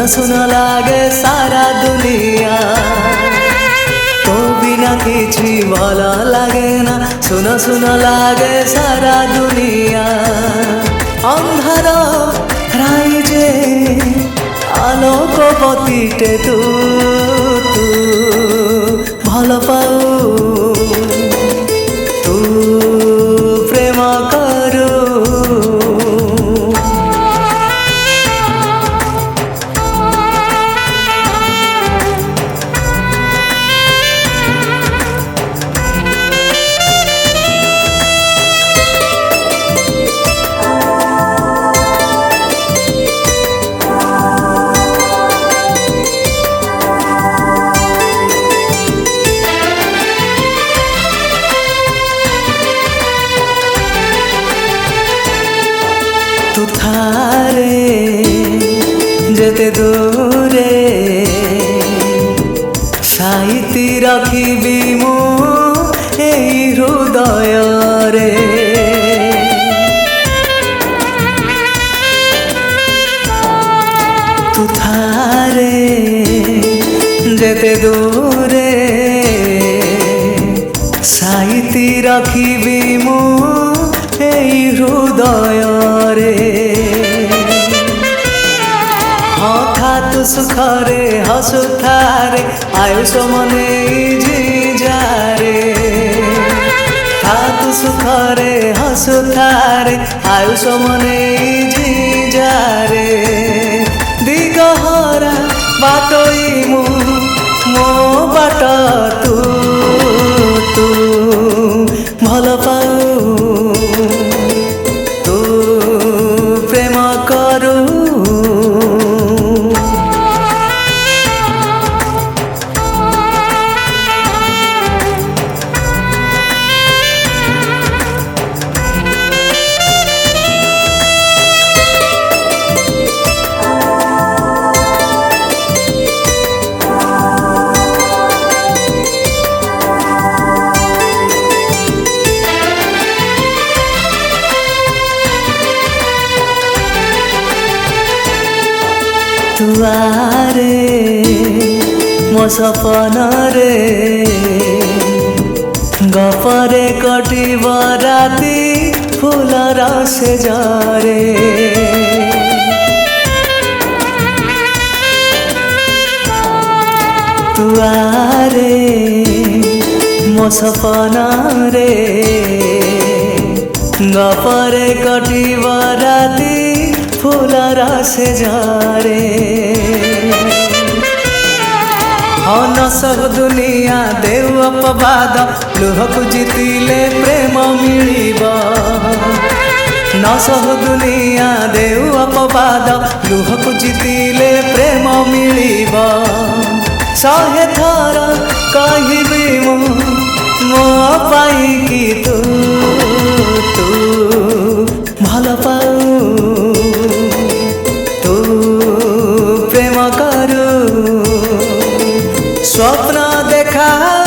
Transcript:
सुन लागे सारा दुनिया तो बिना किछि भल लागे ना सुन लागे सारा दुनिया अंधार राइजे आलोक बतीटे तू भल पाऊ तू प्रेम करू तू थारे जेते दूरे साइती रखिबी मु एई हृदय रे तू थारे जेते दूरे साइती रखिबी मु एई हृदय रे हाँ तू सुखरे हसुथारे आयुष मने जीजारे तू सुखरे हसुथारे आयुष मने जीजारे दिगहरा बाटोई मु मो बाट तू तू भल पाऊ प्रेम करू तुआरे मो सपन रे गपरे कटिब राति फूल रस जरे तुआरे मो सपन रे गपरे कटिब राति फूल रस जरे न सब दुनिया देव अपवाद लुहकु जीतिले प्रेम मिलिब न सब दुनिया देव अपवाद लुहकु जीतिले प्रेम मिलिब शहे थर कहिबी मो पाई कि तू भल पाऊ तू प्रेम करू स्वप्न देखा